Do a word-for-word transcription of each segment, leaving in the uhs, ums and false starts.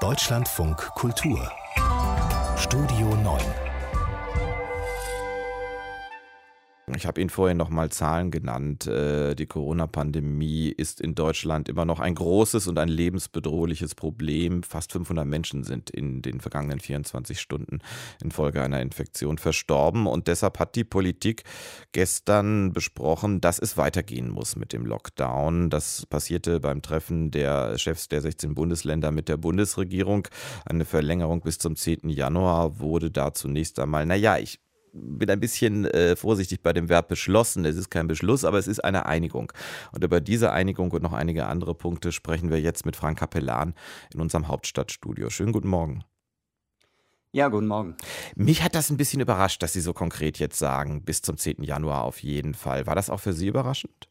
Deutschlandfunk Kultur Studio neun. Ich habe Ihnen vorhin noch mal Zahlen genannt. Äh, Die Corona-Pandemie ist in Deutschland immer noch ein großes und ein lebensbedrohliches Problem. Fast fünfhundert Menschen sind in den vergangenen vierundzwanzig Stunden infolge einer Infektion verstorben. Und deshalb hat die Politik gestern besprochen, dass es weitergehen muss mit dem Lockdown. Das passierte beim Treffen der Chefs der sechzehn Bundesländer mit der Bundesregierung. Eine Verlängerung bis zum zehnten Januar wurde da zunächst einmal, naja, ich bin ein bisschen äh, vorsichtig bei dem Verb beschlossen. Es ist kein Beschluss, aber es ist eine Einigung. Und über diese Einigung und noch einige andere Punkte sprechen wir jetzt mit Frank Capellan in unserem Hauptstadtstudio. Schönen guten Morgen. Ja, guten Morgen. Mich hat das ein bisschen überrascht, dass Sie so konkret jetzt sagen, bis zum zehnten Januar auf jeden Fall. War das auch für Sie überraschend?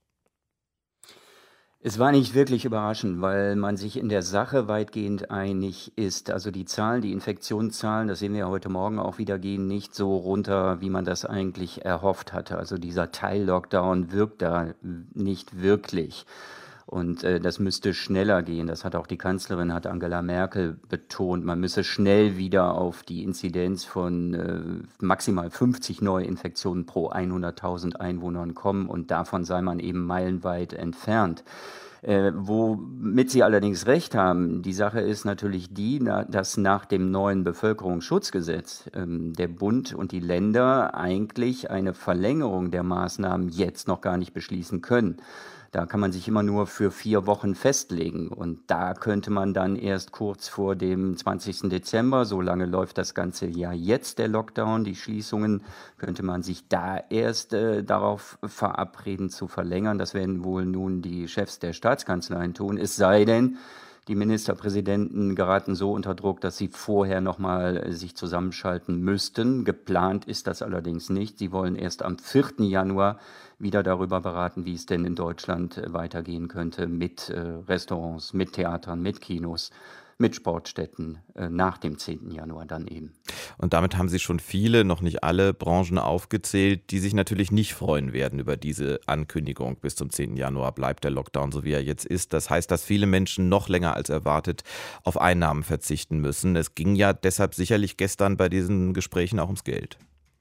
Es war nicht wirklich überraschend, weil man sich in der Sache weitgehend einig ist. Also die Zahlen, die Infektionszahlen, das sehen wir heute Morgen auch wieder, gehen nicht so runter, wie man das eigentlich erhofft hatte. Also dieser Teil-Lockdown wirkt da nicht wirklich. Und äh, das müsste schneller gehen. Das hat auch die Kanzlerin, hat Angela Merkel betont. Man müsse schnell wieder auf die Inzidenz von äh, maximal fünfzig Neuinfektionen pro hunderttausend Einwohnern kommen. Und davon sei man eben meilenweit entfernt. Äh, womit Sie allerdings recht haben, die Sache ist natürlich die, na, dass nach dem neuen Bevölkerungsschutzgesetz ähm, der Bund und die Länder eigentlich eine Verlängerung der Maßnahmen jetzt noch gar nicht beschließen können. Da kann man sich immer nur für vier Wochen festlegen und da könnte man dann erst kurz vor dem zwanzigsten Dezember, so lange läuft das ganze Jahr jetzt der Lockdown, die Schließungen, könnte man sich da erst äh, darauf verabreden zu verlängern. Das werden wohl nun die Chefs der Staatskanzleien tun, es sei denn, die Ministerpräsidenten geraten so unter Druck, dass sie vorher nochmal sich zusammenschalten müssten. Geplant ist das allerdings nicht. Sie wollen erst am vierten Januar wieder darüber beraten, wie es denn in Deutschland weitergehen könnte mit äh, Restaurants, mit Theatern, mit Kinos, mit Sportstätten äh, nach dem zehnten Januar dann eben. Und damit haben Sie schon viele, noch nicht alle Branchen aufgezählt, die sich natürlich nicht freuen werden über diese Ankündigung. Bis zum zehnten Januar bleibt der Lockdown so, wie er jetzt ist. Das heißt, dass viele Menschen noch länger als erwartet auf Einnahmen verzichten müssen. Es ging ja deshalb sicherlich gestern bei diesen Gesprächen auch ums Geld.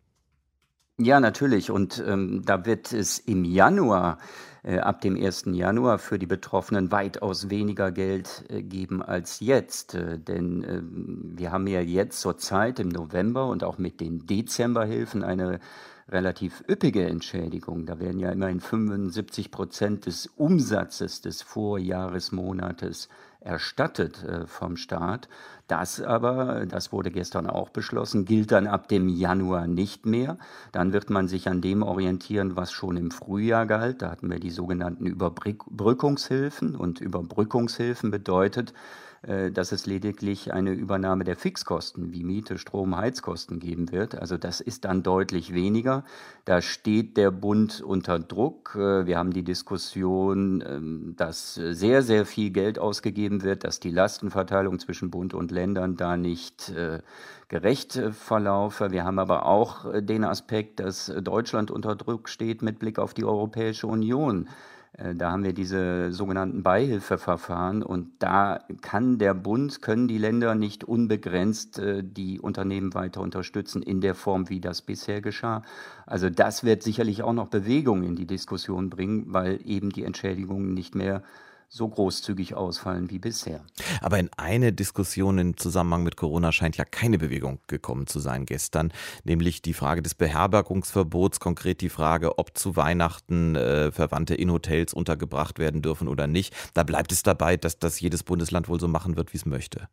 Ja, natürlich. Und ähm, da wird es im Januar, äh, ab dem ersten Januar für die Betroffenen weitaus weniger Geld äh, geben als jetzt. Äh, denn äh, wir haben ja jetzt zur Zeit im November und auch mit den Dezemberhilfen eine relativ üppige Entschädigung. Da werden ja immerhin fünfundsiebzig Prozent des Umsatzes des Vorjahresmonates erstattet äh, vom Staat. Das aber, das wurde gestern auch beschlossen, gilt dann ab dem Januar nicht mehr. Dann wird man sich an dem orientieren, was schon im Frühjahr galt. Da hatten wir die sogenannten Überbrückungshilfen und Überbrückungshilfen bedeutet, dass es lediglich eine Übernahme der Fixkosten wie Miete, Strom, Heizkosten geben wird. Also das ist dann deutlich weniger. Da steht der Bund unter Druck. Wir haben die Diskussion, dass sehr, sehr viel Geld ausgegeben wird, dass die Lastenverteilung zwischen Bund und Ländern da nicht gerecht verlaufe. Wir haben aber auch den Aspekt, dass Deutschland unter Druck steht mit Blick auf die Europäische Union. Da haben wir diese sogenannten Beihilfeverfahren und da kann der Bund, können die Länder nicht unbegrenzt äh, die Unternehmen weiter unterstützen in der Form, wie das bisher geschah. Also das wird sicherlich auch noch Bewegung in die Diskussion bringen, weil eben die Entschädigungen nicht mehr so großzügig ausfallen wie bisher. Aber in eine Diskussion im Zusammenhang mit Corona scheint ja keine Bewegung gekommen zu sein gestern, nämlich die Frage des Beherbergungsverbots, konkret die Frage, ob zu Weihnachten äh, Verwandte in Hotels untergebracht werden dürfen oder nicht. Da bleibt es dabei, dass das jedes Bundesland wohl so machen wird, wie es möchte.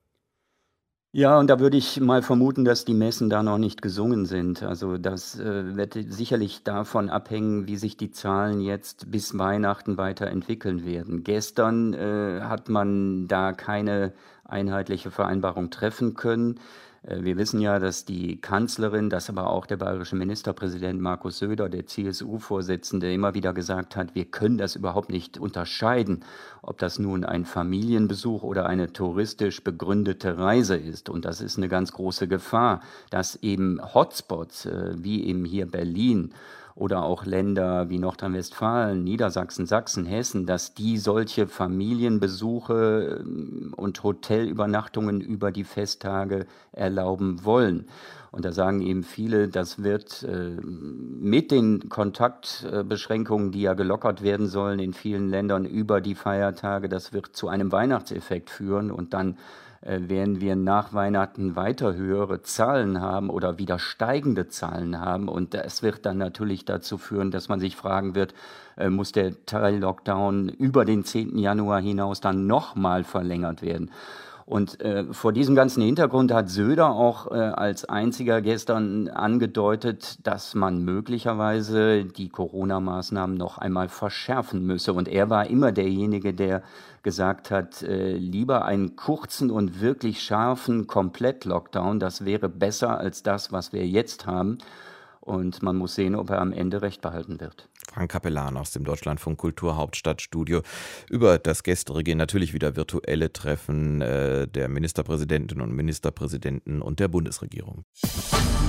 Ja, und da würde ich mal vermuten, dass die Messen da noch nicht gesungen sind. Also das äh, wird sicherlich davon abhängen, wie sich die Zahlen jetzt bis Weihnachten weiterentwickeln werden. Gestern äh, hat man da keine einheitliche Vereinbarung treffen können. Äh, wir wissen ja, dass die Kanzlerin, dass aber auch der bayerische Ministerpräsident Markus Söder, der C S U-Vorsitzende, immer wieder gesagt hat, wir können das überhaupt nicht unterscheiden, ob das nun ein Familienbesuch oder eine touristisch begründete Reise ist. Und das ist eine ganz große Gefahr, dass eben Hotspots, äh, wie eben hier Berlin oder auch Länder wie Nordrhein-Westfalen, Niedersachsen, Sachsen, Hessen, dass die solche Familienbesuche ähm, und Hotelübernachtungen über die Festtage erlauben wollen. Und da sagen eben viele, das wird äh, mit den Kontaktbeschränkungen, die ja gelockert werden sollen in vielen Ländern über die Feiertage, das wird zu einem Weihnachtseffekt führen und dann äh, werden wir nach Weihnachten weiter höhere Zahlen haben oder wieder steigende Zahlen haben. Und das wird dann natürlich dazu führen, dass man sich fragen wird, äh, muss der Teil-Lockdown über den zehnten Januar hinaus dann nochmal verlängert werden? Und äh, vor diesem ganzen Hintergrund hat Söder auch äh, als einziger gestern angedeutet, dass man möglicherweise die Corona-Maßnahmen noch einmal verschärfen müsse. Und er war immer derjenige, der gesagt hat, äh, lieber einen kurzen und wirklich scharfen Komplett-Lockdown. Das wäre besser als das, was wir jetzt haben. Und man muss sehen, ob er am Ende recht behalten wird. Frank Capellan aus dem Deutschlandfunk Kulturhauptstadtstudio über das gestrige, natürlich wieder virtuelle Treffen äh, der Ministerpräsidentinnen und Ministerpräsidenten und der Bundesregierung.